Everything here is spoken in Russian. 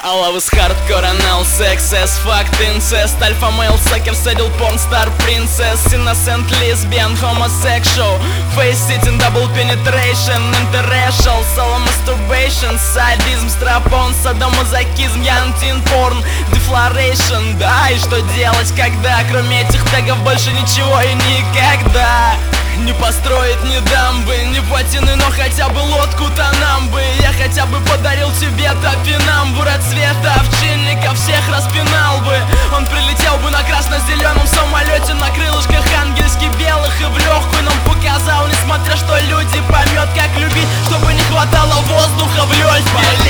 Love is hardcore, anal sex, as fuck, incest, alpha male, sucker, saddle, porn star, princess, innocent, lesbian, homosexual, face sitting, double penetration, interracial, solo masturbation, sadism, strap-on, садомазохизм, янтин, порн, defloration. Да, и что делать, когда кроме этих тегов больше ничего и никогда не построить ни дамбы, ни плотины, но хотя бы лодку-то нам бы. Я хотя бы подарил тебе топинамбур от цвета овчинника, всех распинал бы. Он прилетел бы на красно-зеленом самолете, на крылышках ангельски белых, и в легкую нам показал, несмотря что люди, поймет как любить, чтобы не хватало воздуха в лёгких.